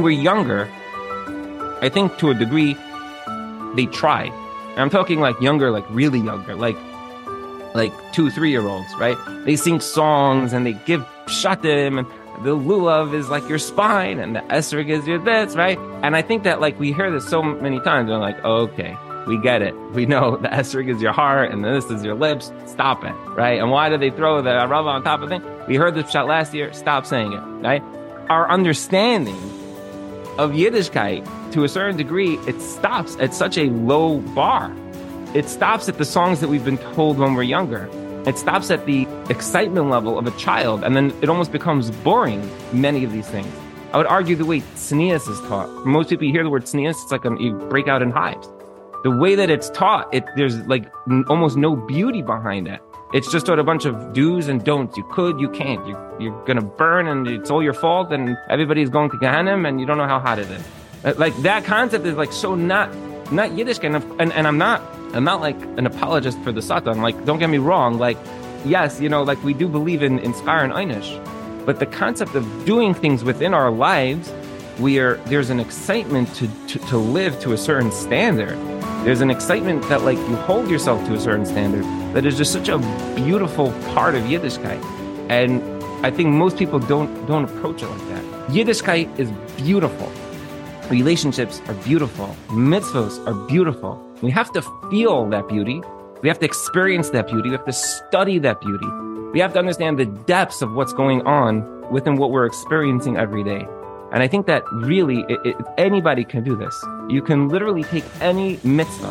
when we're younger, I think to a degree, they try. And I'm talking like younger, like really younger, like 2-3-year-olds, right? They sing songs and they give shatim, and the lulav is like your spine and the esrog is your this, right? And I think that like we hear this so many times, we're like, oh, okay, we get it. We know the esrog is your heart and this is your lips. Stop it, right? And why do they throw the rava on top of it? We heard this shot last year. Stop saying it, right? Our understanding of Yiddishkeit, to a certain degree, it stops at such a low bar. It stops at the songs that we've been told when we're younger. It stops at the excitement level of a child, and then it almost becomes boring, many of these things. I would argue the way tznius is taught. For most people, you hear the word tznius, it's like you break out in hives. The way that it's taught, there's like almost no beauty behind it. It's just a bunch of do's and don'ts. You could, you can't. You're going to burn, and it's all your fault, and everybody's going to Gehenna, and you don't know how hot it is. Like that concept is like so not Yiddish, and I'm not like an apologist for the Satan. Like, don't get me wrong. Like, yes, like we do believe in Schar and Einish, but the concept of doing things within our lives, there's an excitement to live to a certain standard. There's an excitement that like you hold yourself to a certain standard that is just such a beautiful part of Yiddishkeit. And I think most people don't approach it like that. Yiddishkeit is beautiful. Relationships are beautiful. Mitzvos are beautiful. We have to feel that beauty. We have to experience that beauty. We have to study that beauty. We have to understand the depths of what's going on within what we're experiencing every day. And I think that really, anybody can do this. You can literally take any mitzvah,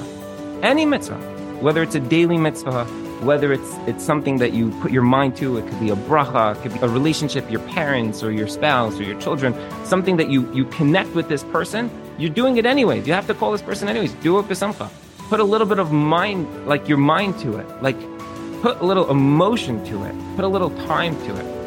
whether it's a daily mitzvah, whether it's something that you put your mind to, it could be a bracha, it could be a relationship, your parents or your spouse or your children, something that you connect with this person, you're doing it anyways. You have to call this person anyways. Do it b'simcha. Put a little bit of mind, like your mind to it. Like put a little emotion to it. Put a little time to it.